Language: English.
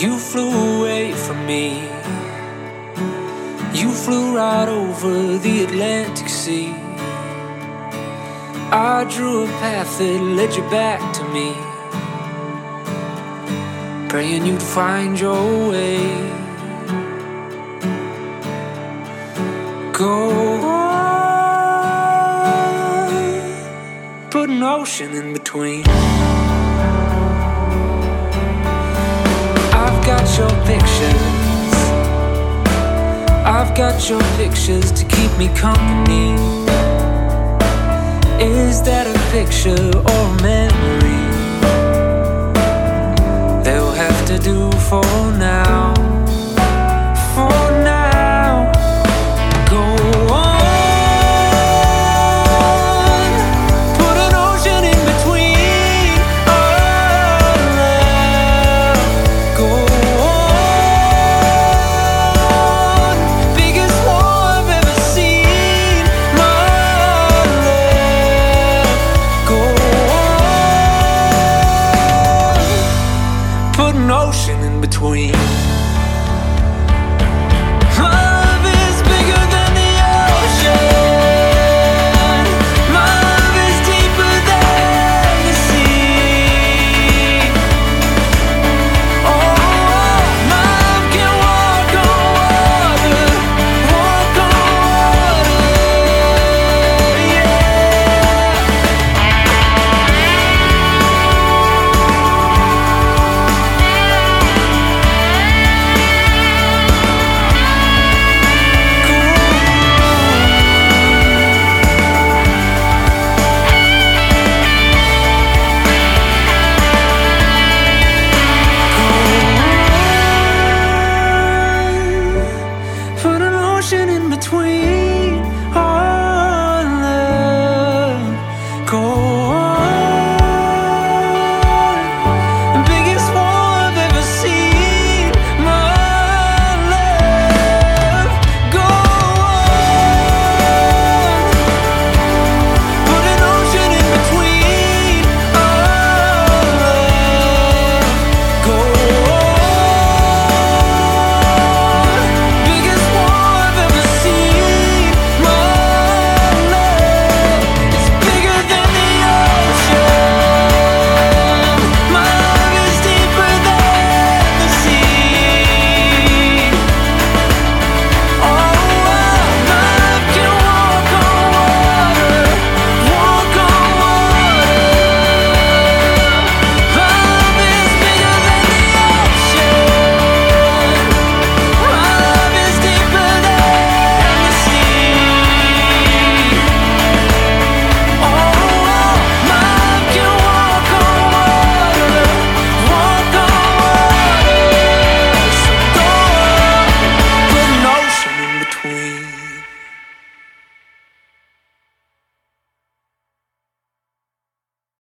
You flew away from me. You flew right over the Atlantic Sea. I drew a path that led you back to me, praying you'd find your way. Go on, put an ocean in between. I've got your pictures, I've got your pictures to keep me company. Is that a picture or a memory? They'll have to do for now.